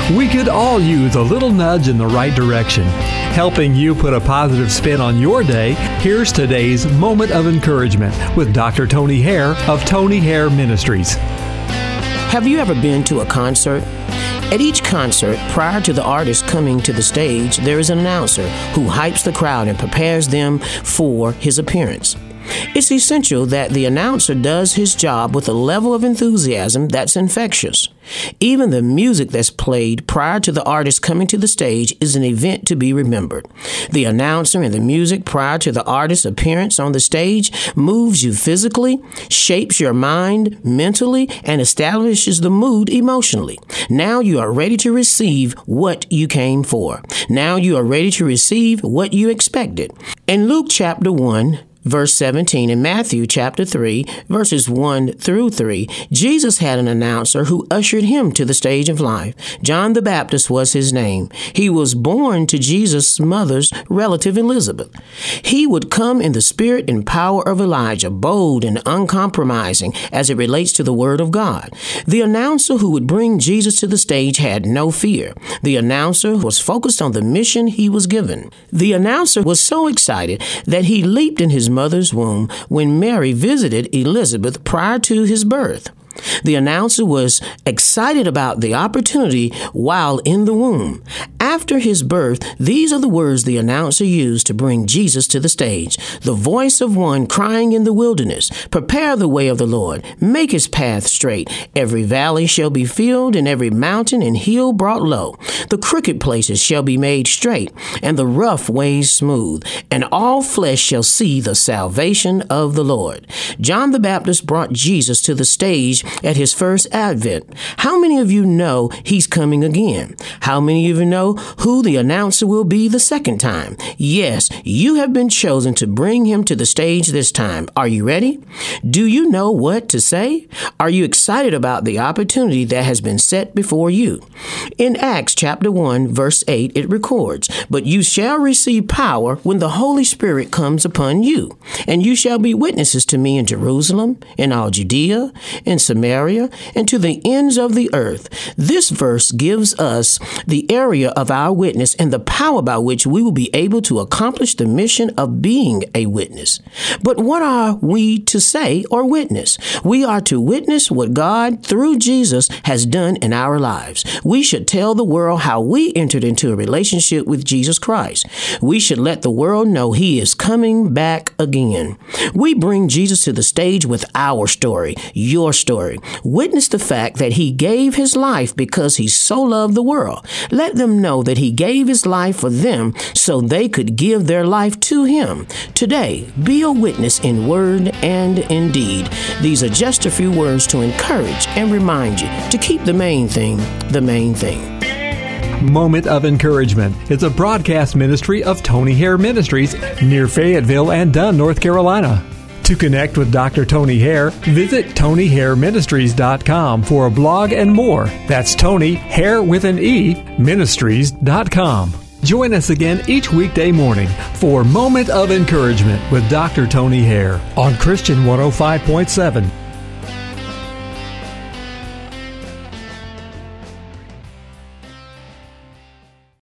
We could all use a little nudge in the right direction. Helping you put a positive spin on your day, here's today's Moment of Encouragement with Dr. Tony Hare of Tony Hare Ministries. Have you ever been to a concert? At each concert, prior to the artist coming to the stage, there is an announcer who hypes the crowd and prepares them for his appearance. It's essential that the announcer does his job with a level of enthusiasm that's infectious. Even the music that's played prior to the artist coming to the stage is an event to be remembered. The announcer and the music prior to the artist's appearance on the stage moves you physically, shapes your mind mentally, and establishes the mood emotionally. Now you are ready to receive what you came for. Now you are ready to receive what you expected. In Luke chapter 1, Verse 17, in Matthew chapter 3, verses 1 through 3, Jesus had an announcer who ushered him to the stage of life. John the Baptist was his name. He was born to Jesus' mother's relative Elizabeth. He would come in the spirit and power of Elijah, bold and uncompromising as it relates to the Word of God. The announcer who would bring Jesus to the stage had no fear. The announcer was focused on the mission he was given. The announcer was so excited that he leaped in his mother's womb when Mary visited Elizabeth prior to his birth. The announcer was excited about the opportunity while in the womb. After his birth, these are the words the announcer used to bring Jesus to the stage. The voice of one crying in the wilderness, prepare the way of the Lord, make his path straight. Every valley shall be filled, and every mountain and hill brought low. The crooked places shall be made straight, and the rough ways smooth, and all flesh shall see the salvation of the Lord. John the Baptist brought Jesus to the stage at his first advent. How many of you know he's coming again? How many of you know who the announcer will be the second time? Yes, you have been chosen to bring him to the stage this time. Are you ready? Do you know what to say? Are you excited about the opportunity that has been set before you? In Acts chapter 1, verse 8, it records, "But you shall receive power when the Holy Spirit comes upon you, and you shall be witnesses to me in Jerusalem, in all Judea, in Samaria, and to the ends of the earth." This verse gives us the area of our witness and the power by which we will be able to accomplish the mission of being a witness. But what are we to say or witness? We are to witness what God, through Jesus, has done in our lives. We should tell the world how we entered into a relationship with Jesus Christ. We should let the world know he is coming back again. We bring Jesus to the stage with our story, your story. Witness the fact that he gave his life because he so loved the world. Let them know that he gave his life for them so they could give their life to him. Today, be a witness in word and in deed. These are just a few words to encourage and remind you to keep the main thing the main thing. Moment of Encouragement is a broadcast ministry of Tony Hare Ministries near Fayetteville and Dunn, North Carolina. To connect with Dr. Tony Hare, visit TonyHareMinistries.com for a blog and more. That's Tony, Hare with an E, Ministries.com. Join us again each weekday morning for Moment of Encouragement with Dr. Tony Hare on Christian 105.7.